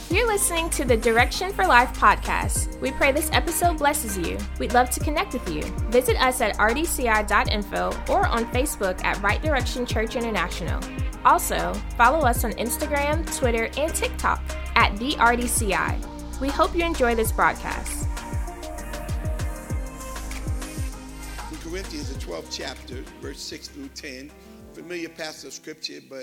You're listening to the Direction for Life podcast. We pray this episode blesses you. We'd love to connect with you. Visit us at rdci.info or on Facebook at Right Direction Church International. Also, follow us on Instagram, Twitter, and TikTok at the RDCI. We hope you enjoy this broadcast. In Corinthians, the 12th chapter, verse 6 through 10, familiar passage of scripture, but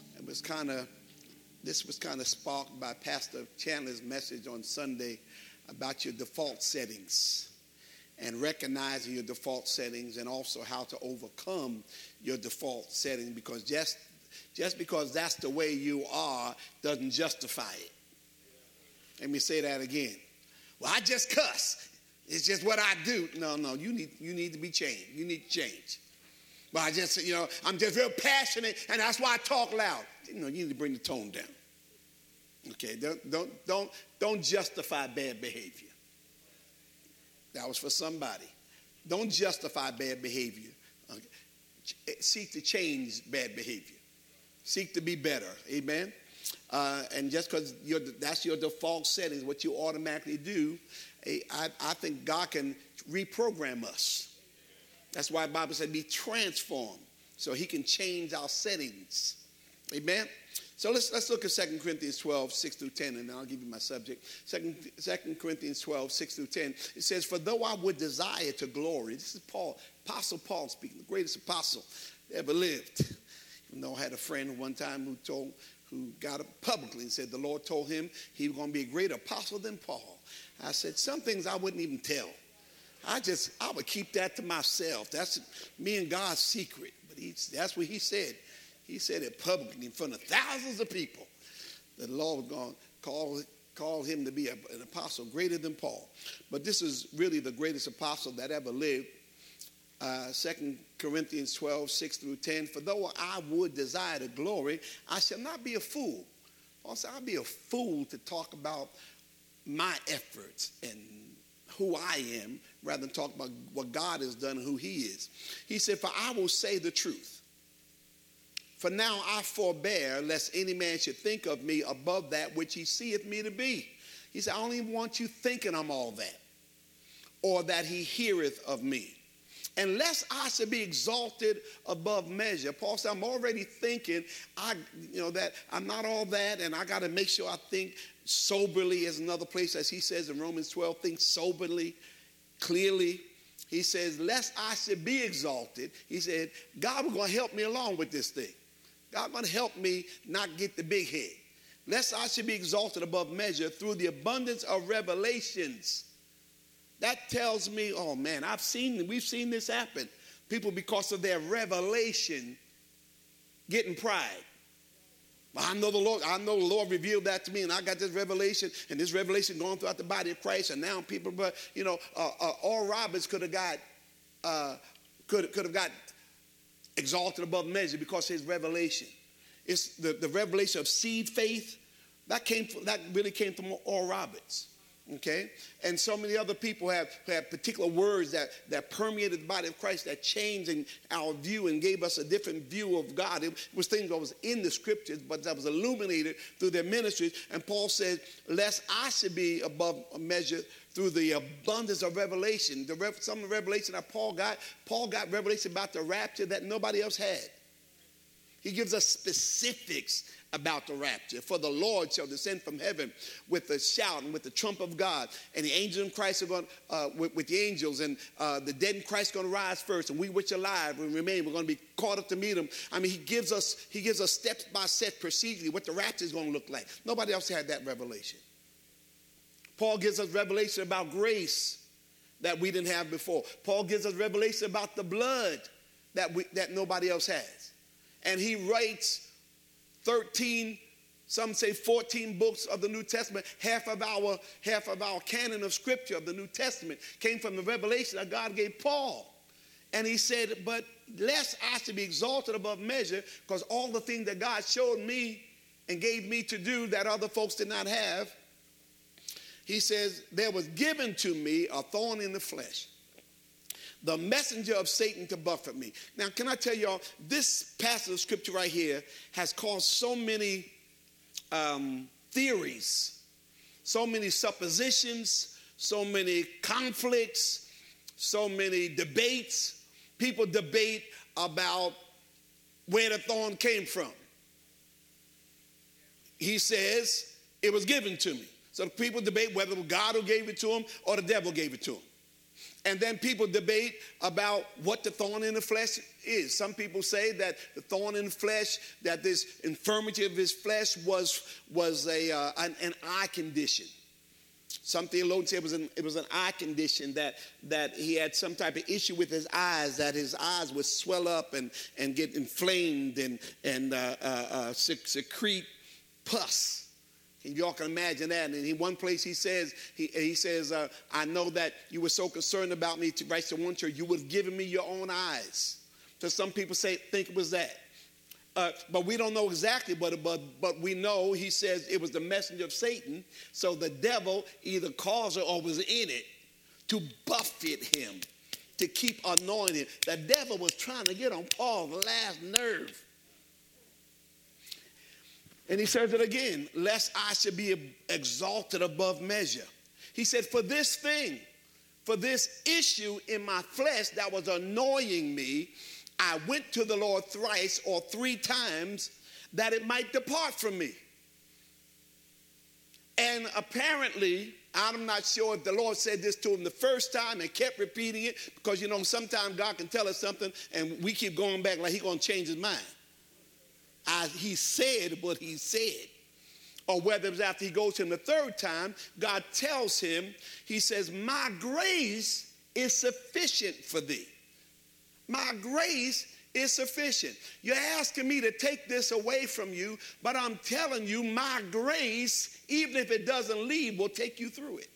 this was kind of sparked by Pastor Chandler's message on Sunday about your default settings and recognizing your default settings and also how to overcome your default settings, because just because that's the way you are doesn't justify it. Let me say that again. Well, I just cuss. It's just what I do. No, you need to be changed. You need to change. Well, I'm just real passionate, and that's why I talk loud. You need to bring the tone down. Okay, don't justify bad behavior. That was for somebody. Don't justify bad behavior. Okay. Seek to change bad behavior. Seek to be better. Amen. And just because that's your default settings, what you automatically do, I think God can reprogram us. That's why the Bible said be transformed, so he can change our settings. Amen. So let's look at 2 Corinthians 12, 6 through 10, and then I'll give you my subject. 2 Corinthians 12, 6 through 10. It says, for though I would desire to glory, this is Paul, Apostle Paul speaking, the greatest apostle ever lived. You know, I had a friend one time who got up publicly and said the Lord told him he was going to be a greater apostle than Paul. I said, some things I wouldn't even tell. I would keep that to myself. That's me and God's secret. But that's what he said. He said it publicly in front of thousands of people. The Lord was going to call him to be an apostle greater than Paul. But this is really the greatest apostle that ever lived. 2 Corinthians 12, 6 through 10. For though I would desire the glory, I shall not be a fool. Also, I'll be a fool to talk about my efforts and who I am, rather than talk about what God has done and who he is. He said, for I will say the truth. For now I forbear, lest any man should think of me above that which he seeth me to be. He said, I don't even want you thinking I'm all that, or that he heareth of me. Unless I should be exalted above measure. Paul said, I'm already thinking that I'm not all that, and I got to make sure I think soberly, is another place, as he says in Romans 12, think soberly, clearly. He says, lest I should be exalted. He said, God was going to help me along with this thing. God going to help me not get the big head. Lest I should be exalted above measure through the abundance of revelations. That tells me, oh man, we've seen this happen. People, because of their revelation, getting pride. I know the Lord revealed that to me, and I got this revelation, and this revelation going throughout the body of Christ, and now people, Oral Roberts could have got exalted above measure because of his revelation. It's the revelation of seed faith that really came from Oral Roberts. Okay, and so many other people have particular words that permeated the body of Christ, that changed our view and gave us a different view of God. It was things that was in the scriptures, but that was illuminated through their ministries. And Paul said, lest I should be above measure through the abundance of revelation. Some of the revelation that Paul got revelation about the rapture that nobody else had. He gives us specifics about the rapture. For the Lord shall descend from heaven with a shout and with the trump of God. And the angels in Christ are going with the angels, and the dead in Christ are going to rise first. And we which are alive will remain. We're going to be caught up to meet him. I mean, he gives us step-by-step procedurally what the rapture is going to look like. Nobody else had that revelation. Paul gives us revelation about grace that we didn't have before. Paul gives us revelation about the blood that nobody else has. And he writes 13, some say 14 books of the New Testament. Half of our canon of scripture of the New Testament came from the revelation that God gave Paul. And he said, but lest I should be exalted above measure, because all the things that God showed me and gave me to do that other folks did not have, he says, there was given to me a thorn in the flesh, the messenger of Satan to buffet me. Now, can I tell y'all, this passage of scripture right here has caused so many theories so many suppositions, so many conflicts, so many debates. People debate about where the thorn came from. He says, it was given to me. So people debate whether it was God who gave it to him or the devil gave it to him. And then people debate about what the thorn in the flesh is. Some people say that the thorn in the flesh, that this infirmity of his flesh was an eye condition. Some theologians say it was an eye condition, that he had some type of issue with his eyes, that his eyes would swell up and get inflamed and secrete pus. And y'all can imagine that. And in one place he says, I know that you were so concerned about me, to write to one church, you would have given me your own eyes. So some people think it was that. But we don't know exactly, but we know, he says, it was the messenger of Satan. So the devil either caused it or was in it to buffet him, to keep annoying him. The devil was trying to get on Paul's last nerve. And he says it again, lest I should be exalted above measure. He said, for this issue in my flesh that was annoying me, I went to the Lord thrice or 3 times that it might depart from me. And apparently, I'm not sure if the Lord said this to him the first time and kept repeating it, because, sometimes God can tell us something and we keep going back like he's going to change his mind. He said what he said. Or whether it was after he goes to him the 3rd time, God tells him, he says, my grace is sufficient for thee. My grace is sufficient. You're asking me to take this away from you, but I'm telling you, my grace, even if it doesn't leave, will take you through it.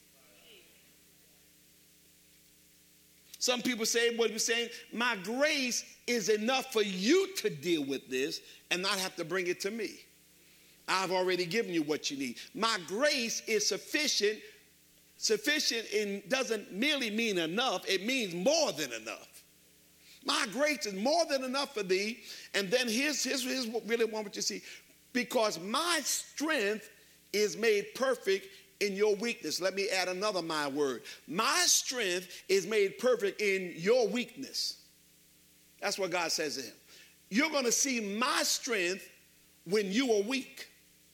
Some people say what we're saying, my grace is enough for you to deal with this and not have to bring it to me. I've already given you what you need. My grace is sufficient. Sufficient doesn't merely mean enough. It means more than enough. My grace is more than enough for thee. And then here's what really want you to see. Because my strength is made perfect in your weakness. Let me add another my word. My strength is made perfect in your weakness. That's what God says to him. You're going to see my strength when you are weak.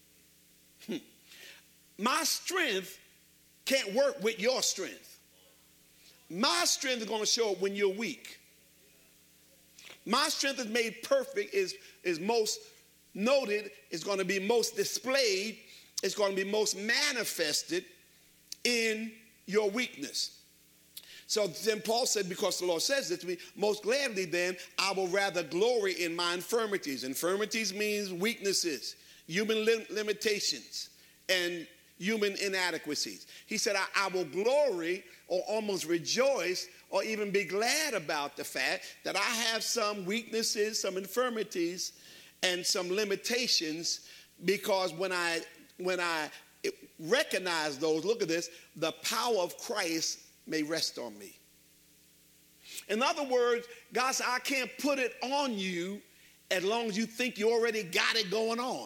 My strength can't work with your strength. My strength is going to show up when you're weak. My strength is made perfect, is most noted, is going to be most displayed, it's going to be most manifested in your weakness. So then Paul said, because the Lord says this to me, most gladly then I will rather glory in my infirmities. Infirmities means weaknesses, human limitations, and human inadequacies. He said, I will glory or almost rejoice or even be glad about the fact that I have some weaknesses, some infirmities, and some limitations, because when I recognize those, look at this, the power of Christ may rest on me. In other words, God said, I can't put it on you as long as you think you already got it going on.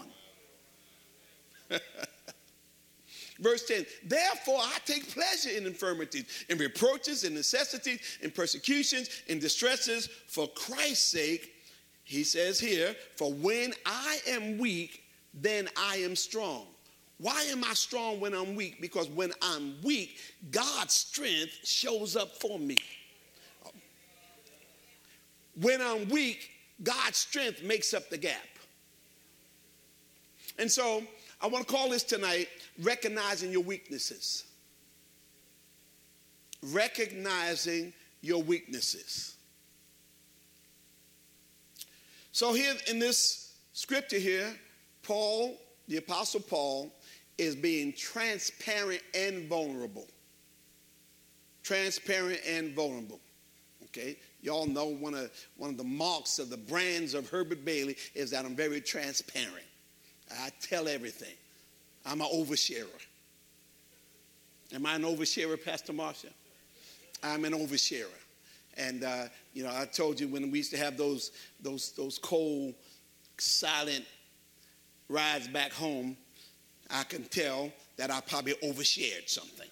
Verse 10, therefore I take pleasure in infirmities, in reproaches, in necessities, in persecutions, in distresses, for Christ's sake. He says here, for when I am weak, then I am strong. Why am I strong when I'm weak? Because when I'm weak, God's strength shows up for me. When I'm weak, God's strength makes up the gap. And so I want to call this tonight, recognizing your weaknesses. Recognizing your weaknesses. So here in this scripture here, Paul, the Apostle Paul, is being transparent and vulnerable. Transparent and vulnerable. Okay? Y'all know one of the marks of the brands of Herbert Bailey is that I'm very transparent. I tell everything. I'm an oversharer. Am I an oversharer, Pastor Marcia? I'm an oversharer. And, I told you when we used to have those cold, silent rides back home, I can tell that I probably overshared something.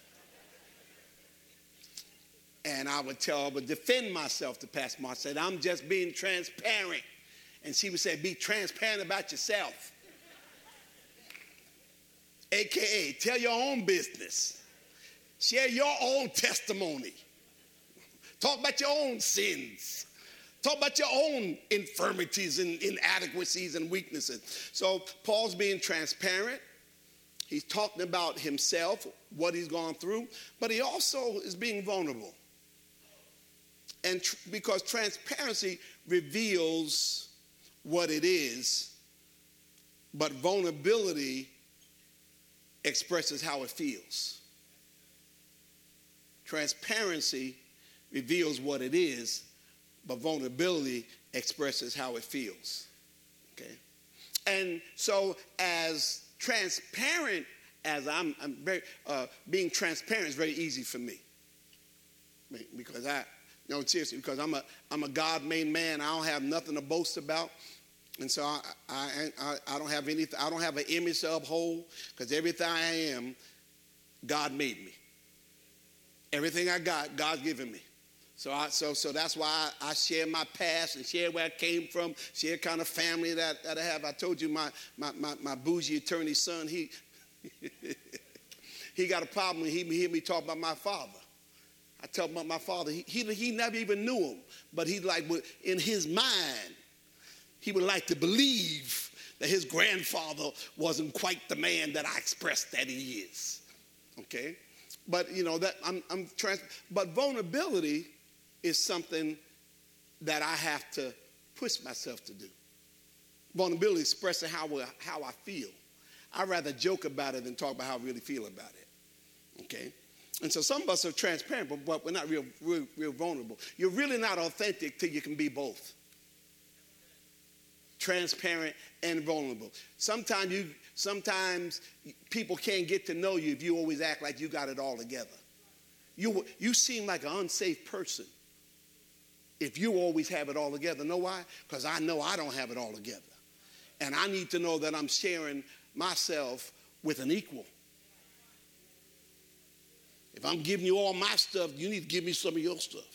And I would defend myself to Pastor Mark. I said, I'm just being transparent. And she would say, be transparent about yourself. AKA, tell your own business. Share your own testimony. Talk about your own sins. Talk about your own infirmities and inadequacies and weaknesses. So Paul's being transparent. He's talking about himself, what he's gone through, but he also is being vulnerable. And because transparency reveals what it is, but vulnerability expresses how it feels. Transparency reveals what it is, but vulnerability expresses how it feels. Okay? And so as transparent as I'm very, being transparent is very easy for me. Because seriously, because I'm a God-made man. I don't have nothing to boast about. And so I don't have anything. I don't have an image to uphold, because everything I am, God made me. Everything I got, God's given me. So that's why I share my past and share where I came from, share kind of family that I have. I told you my bougie attorney son, he got a problem when he hear me talk about my father. I tell him about my father. He never even knew him, but he like in his mind, he would like to believe that his grandfather wasn't quite the man that I expressed that he is. Okay, but that but vulnerability is something that I have to push myself to do. Vulnerability expressing how I feel. I'd rather joke about it than talk about how I really feel about it. Okay. And so some of us are transparent, but we're not real vulnerable. You're really not authentic till you can be both. Transparent and vulnerable. Sometimes people can't get to know you if you always act like you got it all together. You seem like an unsafe person if you always have it all together. Know why? Because I know I don't have it all together. And I need to know that I'm sharing myself with an equal. If I'm giving you all my stuff, you need to give me some of your stuff.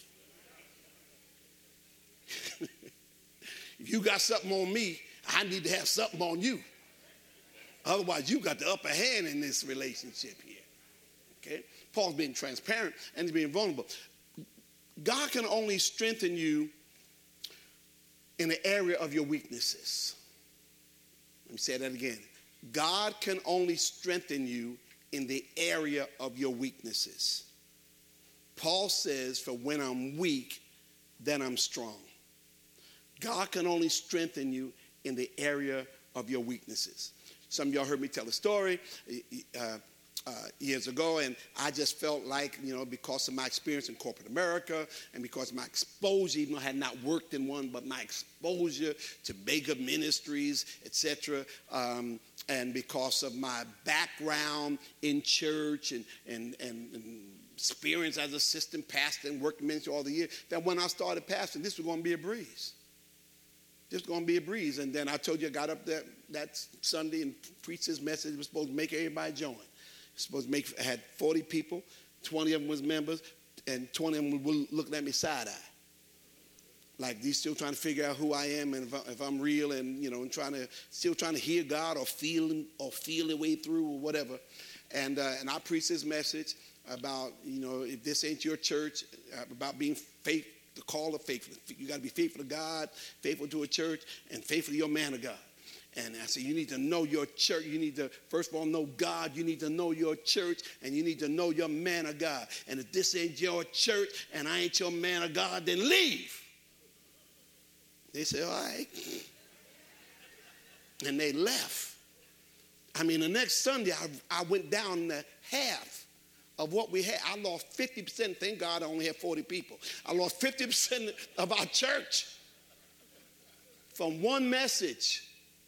If you got something on me, I need to have something on you. Otherwise, you got the upper hand in this relationship here. Okay? Paul's being transparent and he's being vulnerable. God can only strengthen you in the area of your weaknesses. Let me say that again. God can only strengthen you in the area of your weaknesses. Paul says, for when I'm weak, then I'm strong. God can only strengthen you in the area of your weaknesses. Some of y'all heard me tell a story years ago, and I just felt like, because of my experience in corporate America and because of my exposure, even though I had not worked in one, but my exposure to mega ministries, etc., and because of my background in church and experience as assistant pastor and working ministry all the years, that when I started pastoring, this was going to be a breeze. Just going to be a breeze. And then I told you I got up there that Sunday and preached this message. It was supposed to make everybody join. It was supposed to I had 40 people, 20 of them was members, and 20 of them were looking at me side-eye. Like they're still trying to figure out who I am and if I'm real and, and still trying to hear God or feel their way through or whatever. And I preached this message about, if this ain't your church, about being faithful. The call of faithfulness. You got to be faithful to God, faithful to a church, and faithful to your man of God. And I said, you need to know your church. You need to, first of all, know God. You need to know your church, and you need to know your man of God. And if this ain't your church and I ain't your man of God, then leave. They said, all right. And they left. The next Sunday, I went down to half of what we had. I lost 50%. Thank God I only had 40 people. I lost 50% of our church from one message.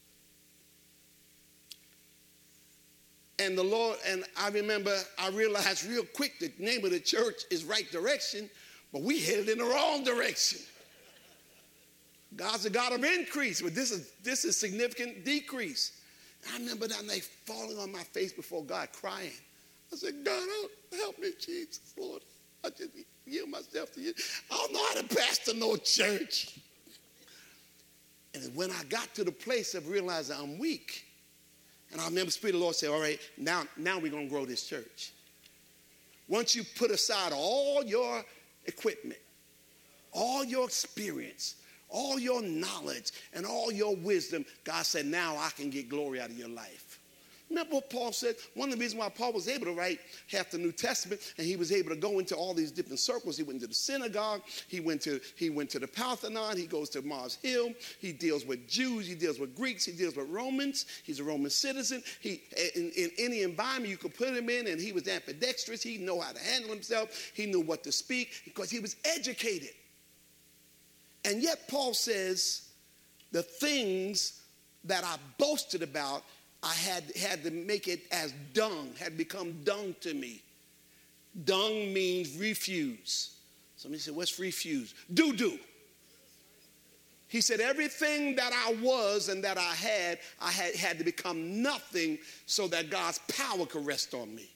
And the Lord, and I realized real quick the name of the church is Right Direction, but we headed in the wrong direction. God's a God of increase, but this is significant decrease. I remember that night falling on my face before God, crying. I said, God, help me, Jesus, Lord. I just yield myself to you. I don't know how to pastor no church. And when I got to the place of realizing I'm weak, and I remember the Spirit of the Lord said, all right, now we're going to grow this church. Once you put aside all your equipment, all your experience, all your knowledge, and all your wisdom, God said, now I can get glory out of your life. Remember what Paul said? One of the reasons why Paul was able to write half the New Testament, and he was able to go into all these different circles. He went to the synagogue. He went to the Parthenon. He goes to Mars Hill. He deals with Jews. He deals with Greeks. He deals with Romans. He's a Roman citizen. In any environment you could put him in, and he was ambidextrous. He knew how to handle himself. He knew what to speak because he was educated. And yet Paul says, the things that I boasted about, I had to make it as dung, had become dung to me. Dung means refuse. Somebody said, what's refuse? Do. He said, everything that I was and that I had to become nothing so that God's power could rest on me.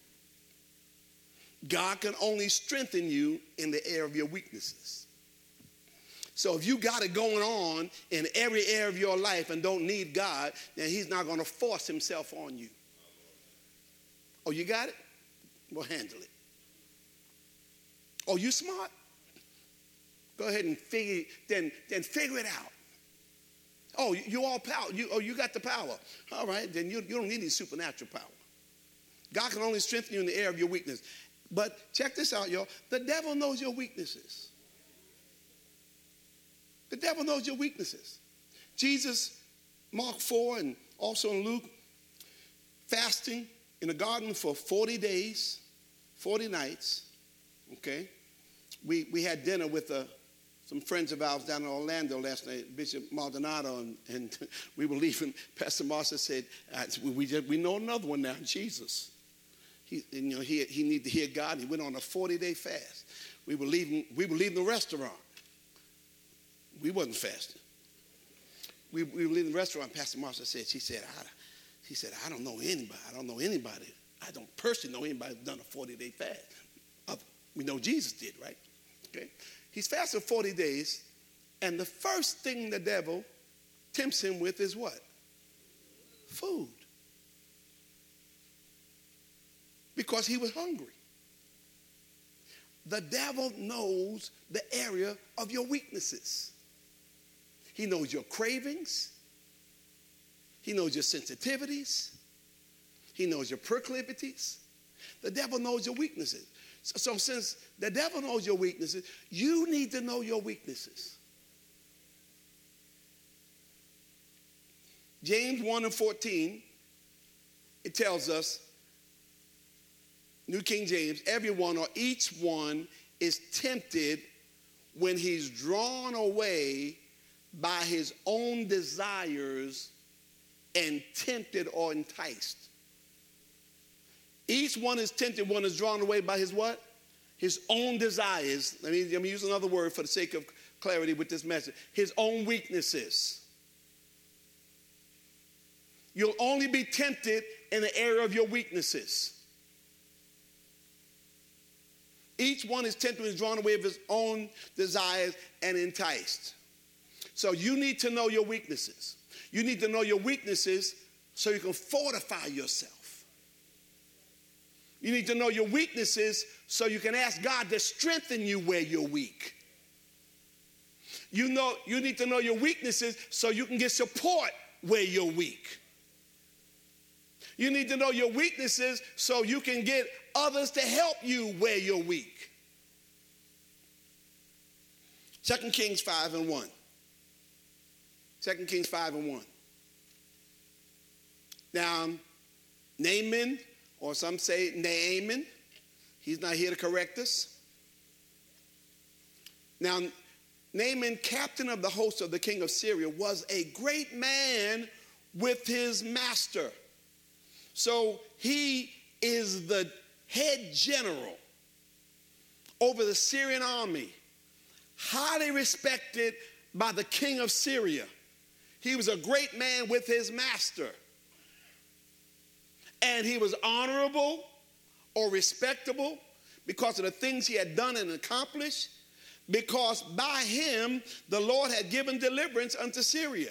God can only strengthen you in the area of your weaknesses. So if you got it going on in every area of your life and don't need God, then he's not going to force himself on you. Oh, you got it? Well, handle it. Oh, you smart? Go ahead and figure it out. Oh, you all power. You got the power. All right, then you don't need any supernatural power. God can only strengthen you in the area of your weakness. But check this out, y'all. The devil knows your weaknesses. The devil knows your weaknesses. Jesus, Mark 4 and also in Luke, fasting in the garden for 40 days, 40 nights, okay? We had dinner with some friends of ours down in Orlando last night, Bishop Maldonado, and we were leaving. Pastor Marcia said, we know another one now, Jesus. He needed to hear God. He went on a 40-day fast. We were leaving the restaurant. We wasn't fasting. We were leaving the restaurant. Pastor Marcia said, she said, I don't know anybody. I don't personally know anybody who's done a 40-day fast. We know Jesus did, right? Okay. He's fasted 40 days, and the first thing the devil tempts him with is what? Food. Because he was hungry. The devil knows the area of your weaknesses. He knows your cravings. He knows your sensitivities. He knows your proclivities. The devil knows your weaknesses. So since the devil knows your weaknesses, you need to know your weaknesses. James 1:14, it tells us, New King James, everyone or each one is tempted when he's drawn away by his own desires and tempted or enticed. Each one is tempted, one is drawn away by his what? His own desires. Let me use another word for the sake of clarity with this message. His own weaknesses. You'll only be tempted in the area of your weaknesses. Each one is tempted and drawn away of his own desires and enticed. So you need to know your weaknesses. You need to know your weaknesses so you can fortify yourself. You need to know your weaknesses so you can ask God to strengthen you where you're weak. You need to know your weaknesses so you can get support where you're weak. You need to know your weaknesses so you can get others to help you where you're weak. 2 Kings 5:1. 2 Kings 5:1. Now, Naaman, or some say Naaman, he's not here to correct us. Now, Naaman, captain of the host of the king of Syria, was a great man with his master. So he is the head general over the Syrian army, highly respected by the king of Syria. He was a great man with his master. And he was honorable or respectable because of the things he had done and accomplished, because by him the Lord had given deliverance unto Syria.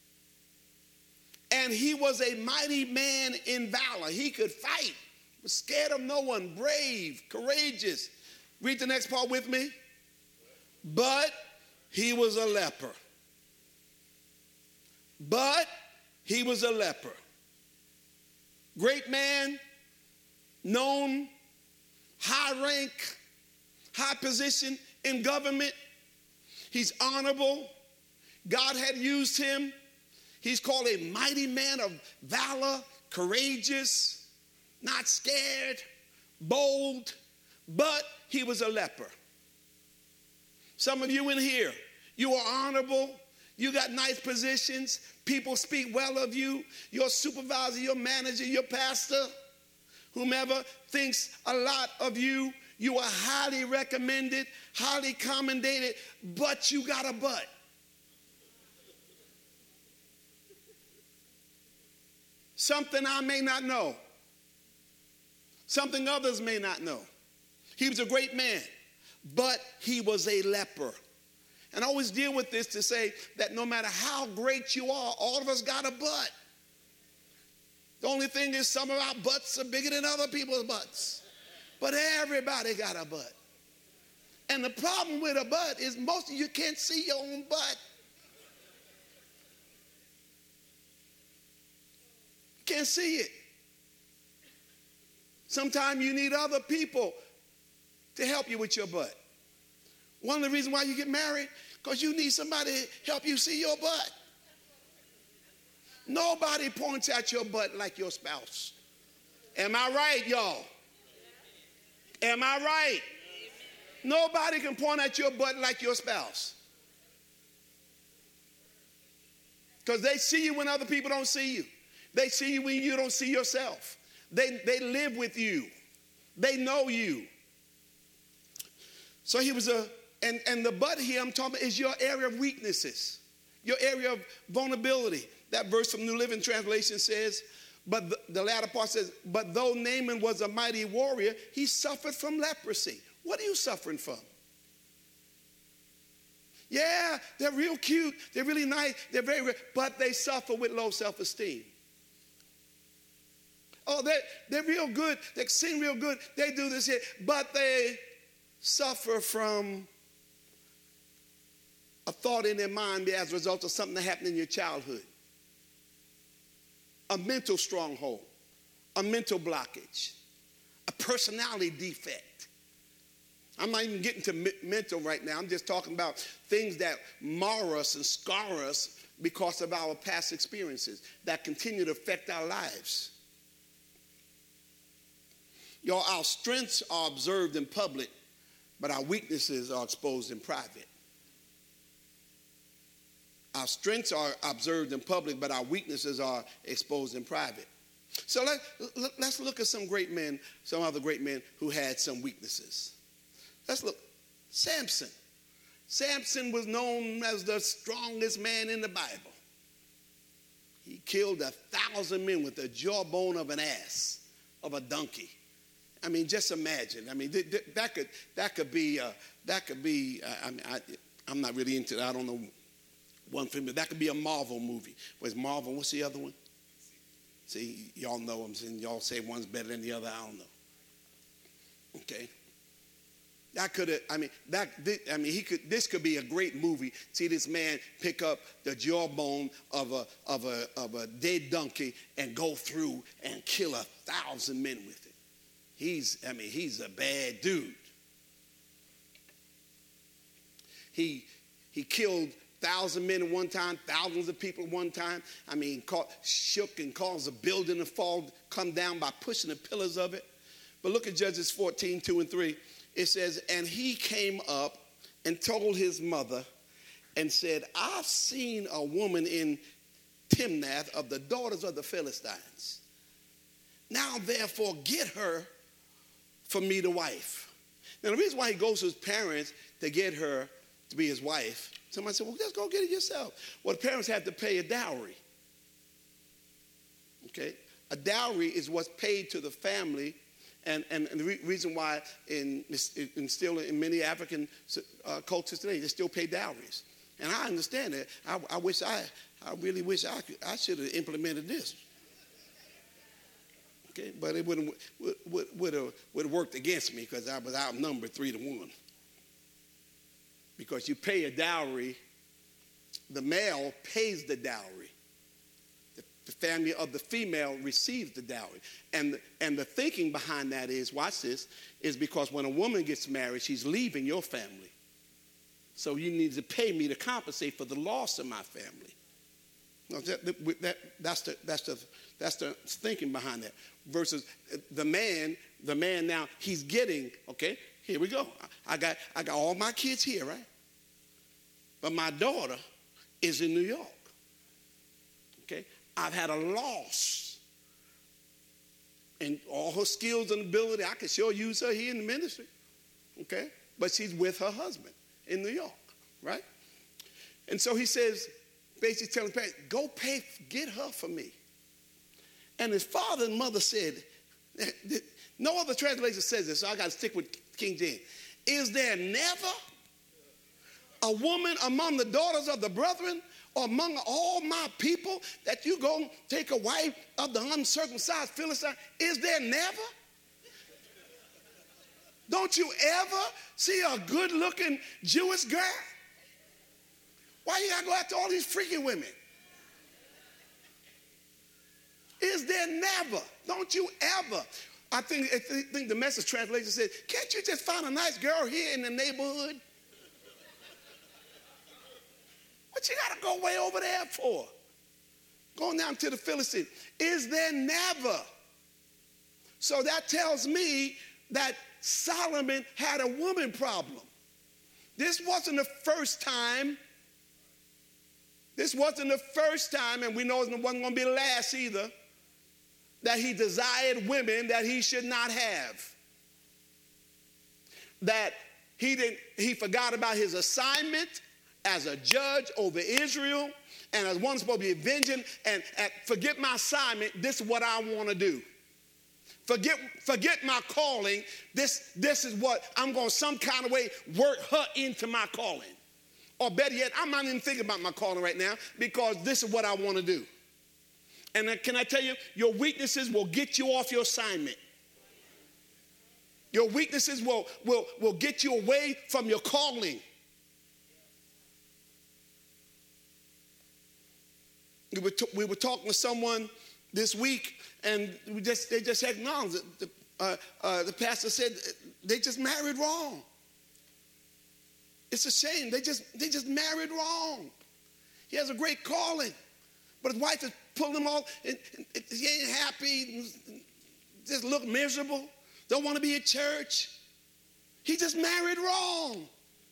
And he was a mighty man in valor. He could fight, was scared of no one, brave, courageous. Read the next part with me. But he was a leper. But he was a leper. Great man, known, high rank, high position in government. He's honorable. God had used him. He's called a mighty man of valor, courageous, not scared, bold, but he was a leper. Some of you in here, you are honorable. You got nice positions. People speak well of you. Your supervisor, your manager, your pastor, whomever thinks a lot of you. You are highly recommended, highly commended, but you got a butt. Something I may not know. Something others may not know. He was a great man, but he was a leper. And I always deal with this to say that no matter how great you are, all of us got a butt. The only thing is some of our butts are bigger than other people's butts. But everybody got a butt. And the problem with a butt is most of you can't see your own butt. You can't see it. Sometimes you need other people to help you with your butt. One of the reasons why you get married, because you need somebody to help you see your butt. Nobody points at your butt like your spouse. Am I right, y'all? Am I right? Nobody can point at your butt like your spouse. Because they see you when other people don't see you. They see you when you don't see yourself. They live with you. They know you. So he was and the butt here I'm talking about is your area of weaknesses, your area of vulnerability. That verse from New Living Translation says, but the latter part says, but though Naaman was a mighty warrior, he suffered from leprosy. What are you suffering from? Yeah, they're real cute. They're really nice. They're very, but they suffer with low self-esteem. Oh, they're real good. They sing real good. They do this here. But they suffer from a thought in their mind as a result of something that happened in your childhood. A mental stronghold, a mental blockage, a personality defect. I'm not even getting to mental right now. I'm just talking about things that mar us and scar us because of our past experiences that continue to affect our lives. Y'all, our strengths are observed in public, but our weaknesses are exposed in private. Our strengths are observed in public, but our weaknesses are exposed in private. So let's look at some great men, some other great men who had some weaknesses. Let's look. Samson. Samson was known as the strongest man in the Bible. He killed 1,000 men with the jawbone of an ass, of a donkey. I mean, just imagine. I mean, that could be. I'm not really into that. I don't know one film, but that could be a Marvel movie. Where's Marvel? What's the other one? See, y'all know them, and y'all say one's better than the other. I don't know. Okay. That could have. I mean, this could be a great movie. See this man pick up the jawbone of a dead donkey and go through and kill 1,000 men with it. He's a bad dude. He killed 1,000 men at one time, thousands of people at one time. I mean, shook and caused a building to come down by pushing the pillars of it. But look at Judges 14, 2 and 3. It says, and he came up and told his mother and said, I've seen a woman in Timnath of the daughters of the Philistines. Now, therefore, get her for me to wife. Now, the reason why he goes to his parents to get her to be his wife, somebody said, well, just go get it yourself. Well, the parents had to pay a dowry. Okay? A dowry is what's paid to the family, and the reason why still in many African cultures today, they still pay dowries. And I understand that. I really wish I should have implemented this. Okay, but it would have worked against me because I was outnumbered 3-1. Because you pay a dowry, the male pays the dowry. The family of the female receives the dowry. And the thinking behind that is, watch this, is because when a woman gets married, she's leaving your family. So you need to pay me to compensate for the loss of my family. No, that's the thinking behind that. Versus the man now, he's getting, okay, here we go. I got all my kids here, right? But my daughter is in New York. Okay? I've had a loss in all her skills and ability. I could sure use her here in the ministry. Okay? But she's with her husband in New York, right? And so he says, basically telling his parents, go get her for me. And his father and mother said, no other translation says this, so I got to stick with King James. Is there never a woman among the daughters of the brethren or among all my people that you go take a wife of the uncircumcised Philistine? Is there never? Don't you ever see a good-looking Jewish girl? Why you got to go after all these freaking women? Is there never? Don't you ever? I think the Message translation says, can't you just find a nice girl here in the neighborhood? What you got to go way over there for? Going down to the Philistines. Is there never? So that tells me that Solomon had a woman problem. This wasn't the first time. This wasn't the first time, and we know it wasn't going to be the last either, that he desired women that he should not have. That he forgot about his assignment as a judge over Israel, and as one supposed to be avenging, and forget my assignment, this is what I want to do. Forget my calling, this is what I'm going to some kind of way work her into my calling. Or better yet, I'm not even thinking about my calling right now because this is what I want to do. And can I tell you, your weaknesses will get you off your assignment. Your weaknesses will get you away from your calling. We were talking to someone this week, and they just acknowledged it. The pastor said they just married wrong. It's a shame. They just married wrong. He has a great calling, but his wife is pulling him off. He ain't happy. Just look miserable. Don't want to be at church. He just married wrong.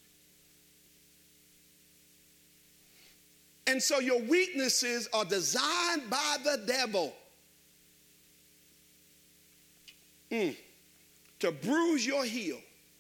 And so your weaknesses are designed by the devil to bruise your heel,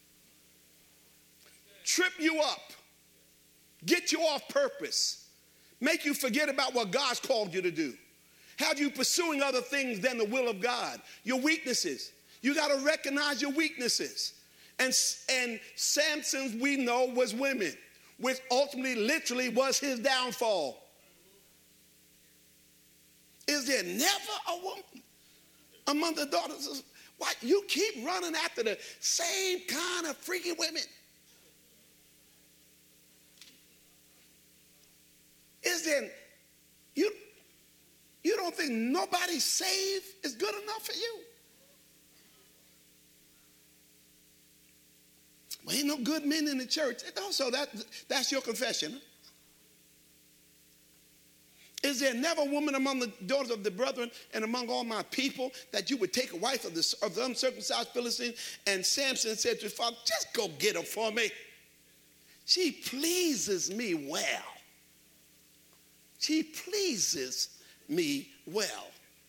trip you up, get you off purpose, make you forget about what God's called you to do, have you pursuing other things than the will of God. Your weaknesses. You got to recognize your weaknesses. And Samson's, we know, was women, which ultimately, literally was his downfall. Is there never a woman among the daughters of... Why you keep running after the same kind of freaky women? Is there... You don't think nobody saved is good enough for you? Well, ain't no good men in the church. So that's your confession. Huh? Is there never a woman among the daughters of the brethren and among all my people that you would take a wife of the uncircumcised Philistines? And Samson said to his father, just go get her for me. She pleases me well. She pleases me well.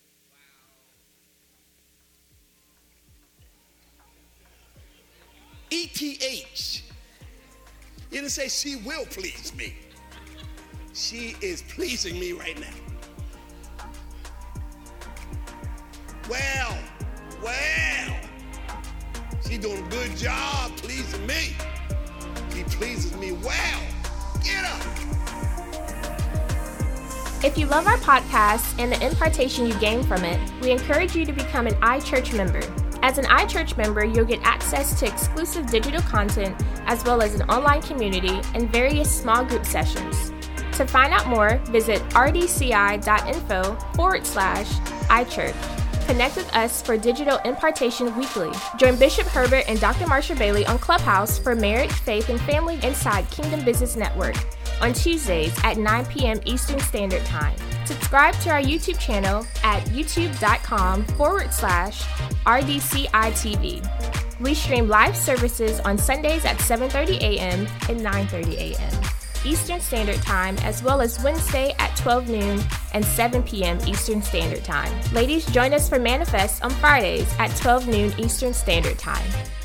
ETH. He didn't say she will please me. She is pleasing me right now. Well, she's doing a good job pleasing me. She pleases me well. Get up. If you love our podcast and the impartation you gain from it, we encourage you to become an iChurch member. As an iChurch member, you'll get access to exclusive digital content, as well as an online community and various small group sessions. To find out more, visit rdci.info/iChurch. Connect with us for digital impartation weekly. Join Bishop Herbert and Dr. Marsha Bailey on Clubhouse for Marriage, Faith, and Family inside Kingdom Business Network on Tuesdays at 9 p.m. Eastern Standard Time. Subscribe to our YouTube channel at youtube.com/RDCITV. We stream live services on Sundays at 7:30 a.m. and 9:30 a.m. Eastern Standard Time, as well as Wednesday at 12 noon and 7 p.m. Eastern Standard Time. Ladies, join us for Manifest on Fridays at 12 noon Eastern Standard Time.